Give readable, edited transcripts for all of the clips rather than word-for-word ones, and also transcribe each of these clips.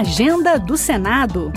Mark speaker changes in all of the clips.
Speaker 1: Agenda do Senado.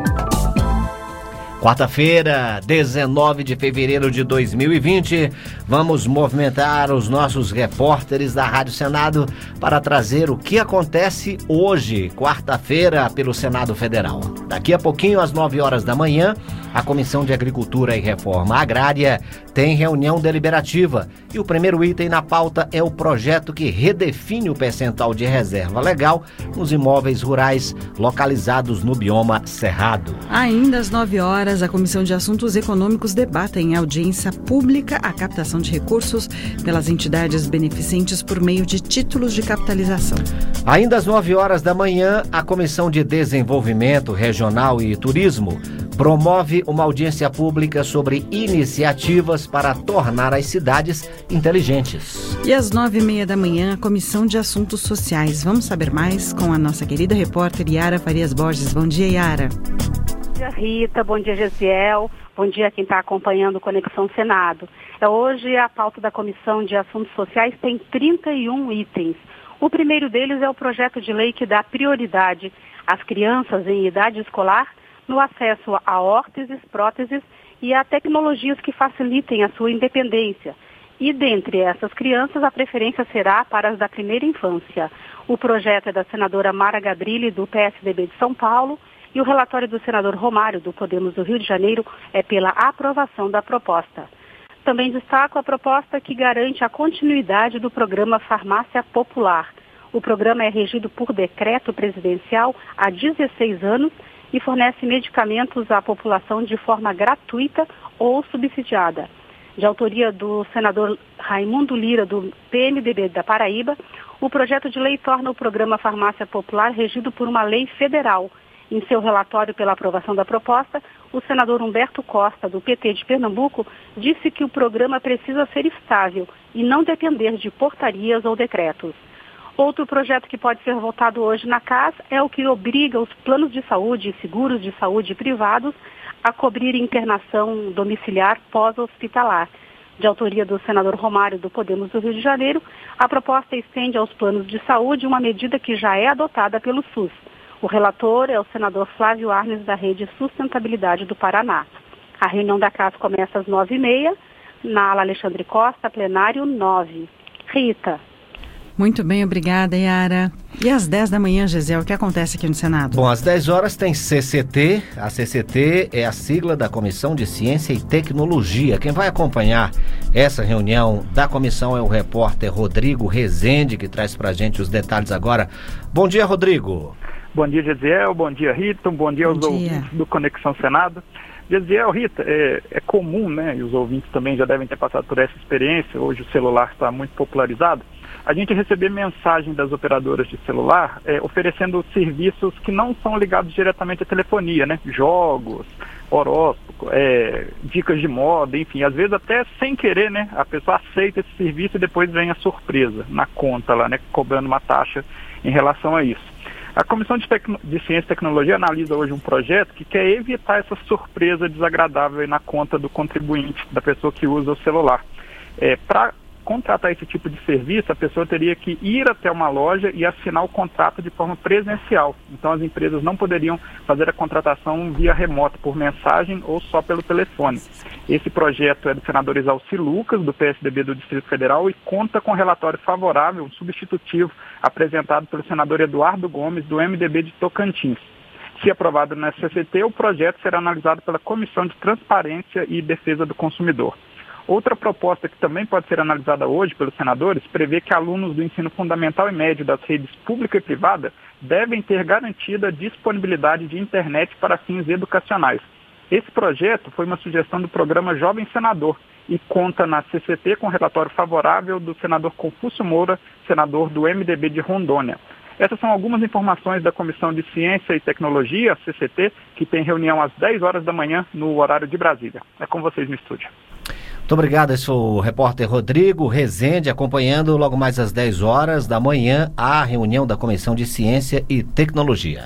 Speaker 2: Quarta-feira, 19 de fevereiro de 2020, vamos movimentar os nossos repórteres da Rádio Senado para trazer o que acontece hoje, quarta-feira, pelo Senado Federal. Daqui a pouquinho, às 9 horas da manhã, a Comissão de Agricultura e Reforma Agrária tem reunião deliberativa e o primeiro item na pauta é o projeto que redefine o percentual de reserva legal nos imóveis rurais localizados no bioma Cerrado.
Speaker 1: Ainda às 9 horas, a Comissão de Assuntos Econômicos debate em audiência pública a captação de recursos pelas entidades beneficentes por meio de títulos de capitalização.
Speaker 2: Ainda às 9 horas da manhã, a Comissão de Desenvolvimento Regional e Turismo promove uma audiência pública sobre iniciativas para tornar as cidades inteligentes.
Speaker 1: E às 9h30 da manhã, a Comissão de Assuntos Sociais. Vamos saber mais com a nossa querida repórter Yara Farias Borges. Bom dia, Yara.
Speaker 3: Bom dia, Rita. Bom dia, Gesiel. Bom dia a quem está acompanhando o Conexão Senado. Hoje a pauta da Comissão de Assuntos Sociais tem 31 itens. O primeiro deles é o projeto de lei que dá prioridade às crianças em idade escolar no acesso a órteses, próteses e a tecnologias que facilitem a sua independência. E dentre essas crianças, a preferência será para as da primeira infância. O projeto é da senadora Mara Gabrilli, do PSDB de São Paulo, e o relatório do senador Romário, do Podemos do Rio de Janeiro, é pela aprovação da proposta. Também destaco a proposta que garante a continuidade do programa Farmácia Popular. O programa é regido por decreto presidencial há 16 anos e fornece medicamentos à população de forma gratuita ou subsidiada. De autoria do senador Raimundo Lira, do PMDB da Paraíba, o projeto de lei torna o programa Farmácia Popular regido por uma lei federal. Em seu relatório pela aprovação da proposta, o senador Humberto Costa, do PT de Pernambuco, disse que o programa precisa ser estável e não depender de portarias ou decretos. Outro projeto que pode ser votado hoje na Casa é o que obriga os planos de saúde e seguros de saúde privados a cobrir internação domiciliar pós-hospitalar. De autoria do senador Romário, do Podemos do Rio de Janeiro, a proposta estende aos planos de saúde uma medida que já é adotada pelo SUS. O relator é o senador Flávio Arnes, da Rede Sustentabilidade do Paraná. A reunião da Casa começa às 9h30, na ala Alexandre Costa, plenário 9. Rita.
Speaker 1: Muito bem, obrigada, Yara. E às 10 da manhã, Gesiel, o que acontece aqui no Senado?
Speaker 2: Bom, às 10 horas tem CCT. A CCT é a sigla da Comissão de Ciência e Tecnologia. Quem vai acompanhar essa reunião da comissão é o repórter Rodrigo Rezende, que traz pra gente os detalhes agora. Bom dia, Rodrigo.
Speaker 4: Bom dia, Gesiel. Bom dia, Rita. Bom dia aos ouvintes do Conexão Senado. Gesiel, Rita, é comum, né, e os ouvintes também já devem ter passado por essa experiência, hoje o celular está muito popularizado, a gente receber mensagem das operadoras de celular oferecendo serviços que não são ligados diretamente à telefonia, né? Jogos, horóscopo, dicas de moda, enfim, às vezes até sem querer, né? A pessoa aceita esse serviço e depois vem a surpresa na conta lá, né? Cobrando uma taxa em relação a isso. A Comissão de Ciência e Tecnologia analisa hoje um projeto que quer evitar essa surpresa desagradável na conta do contribuinte, da pessoa que usa o celular. Para contratar esse tipo de serviço, a pessoa teria que ir até uma loja e assinar o contrato de forma presencial. Então as empresas não poderiam fazer a contratação via remota, por mensagem ou só pelo telefone. Esse projeto é do senador Exalci Lucas, do PSDB do Distrito Federal, e conta com relatório favorável, substitutivo, apresentado pelo senador Eduardo Gomes, do MDB de Tocantins. Se aprovado na CCT, o projeto será analisado pela Comissão de Transparência e Defesa do Consumidor. Outra proposta que também pode ser analisada hoje pelos senadores prevê que alunos do ensino fundamental e médio das redes pública e privada devem ter garantida a disponibilidade de internet para fins educacionais. Esse projeto foi uma sugestão do programa Jovem Senador e conta na CCT com relatório favorável do senador Confúcio Moura, senador do MDB de Rondônia. Essas são algumas informações da Comissão de Ciência e Tecnologia, a CCT, que tem reunião às 10 horas da manhã no horário de Brasília. É com vocês no estúdio.
Speaker 2: Muito obrigado, esse foi o repórter Rodrigo Rezende, acompanhando logo mais às 10 horas da manhã a reunião da Comissão de Ciência e Tecnologia.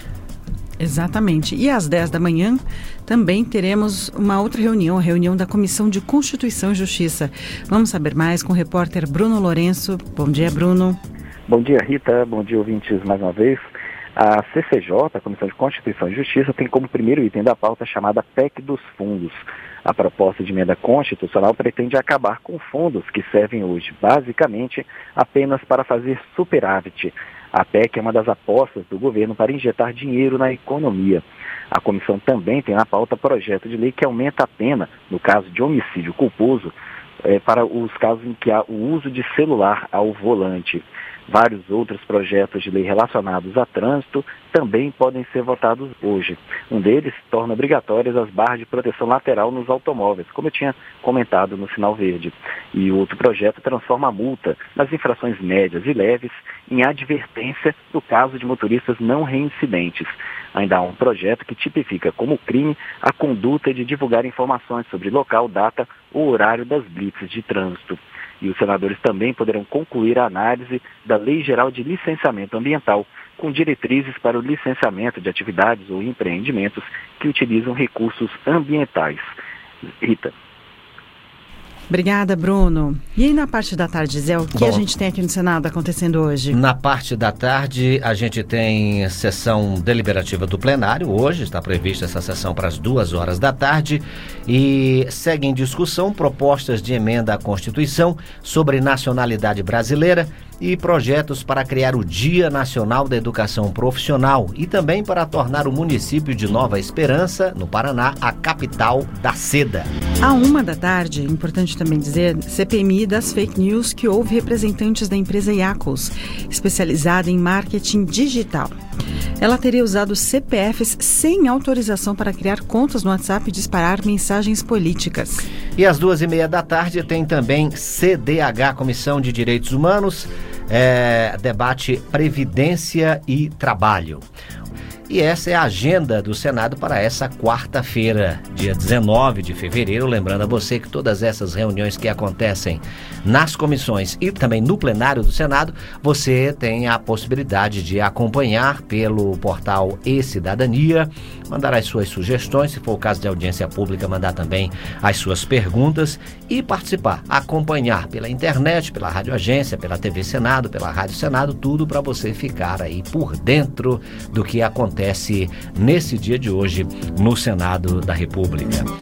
Speaker 1: Exatamente. E às 10 da manhã também teremos uma outra reunião, a reunião da Comissão de Constituição e Justiça. Vamos saber mais com o repórter Bruno Lourenço. Bom dia, Bruno.
Speaker 5: Bom dia, Rita. Bom dia, ouvintes, mais uma vez. A CCJ, a Comissão de Constituição e Justiça, tem como primeiro item da pauta a chamada PEC dos fundos. A proposta de emenda constitucional pretende acabar com fundos que servem hoje, basicamente, apenas para fazer superávit. A PEC é uma das apostas do governo para injetar dinheiro na economia. A comissão também tem na pauta projeto de lei que aumenta a pena, no caso de homicídio culposo, para os casos em que há o uso de celular ao volante. Vários outros projetos de lei relacionados a trânsito também podem ser votados hoje. Um deles torna obrigatórias as barras de proteção lateral nos automóveis, como eu tinha comentado no sinal verde. E o outro projeto transforma a multa nas infrações médias e leves em advertência no caso de motoristas não reincidentes. Ainda há um projeto que tipifica como crime a conduta de divulgar informações sobre local, data ou horário das blitzes de trânsito. E os senadores também poderão concluir a análise da Lei Geral de Licenciamento Ambiental, com diretrizes para o licenciamento de atividades ou empreendimentos que utilizam recursos ambientais. Rita.
Speaker 1: Obrigada, Bruno. E aí na parte da tarde, Zé, o que a gente tem aqui no Senado acontecendo hoje?
Speaker 2: Na parte da tarde, a gente tem sessão deliberativa do plenário. Hoje está prevista essa sessão para as 2 da tarde. E segue em discussão propostas de emenda à Constituição sobre nacionalidade brasileira e projetos para criar o Dia Nacional da Educação Profissional e também para tornar o município de Nova Esperança, no Paraná, a capital da seda.
Speaker 1: À 1 da tarde, importante também dizer, CPMI das fake news que houve representantes da empresa Iacos, especializada em marketing digital. Ela teria usado CPFs sem autorização para criar contas no WhatsApp e disparar mensagens políticas.
Speaker 2: E às 2:30 da tarde tem também CDH, Comissão de Direitos Humanos, debate Previdência e Trabalho. E essa é a agenda do Senado para essa quarta-feira, dia 19 de fevereiro. Lembrando a você que todas essas reuniões que acontecem nas comissões e também no plenário do Senado, você tem a possibilidade de acompanhar pelo portal e-Cidadania, mandar as suas sugestões, se for o caso de audiência pública, mandar também as suas perguntas e participar, acompanhar pela internet, pela Rádio Agência, pela TV Senado, pela Rádio Senado, tudo para você ficar aí por dentro do que acontece nesse dia de hoje no Senado da República.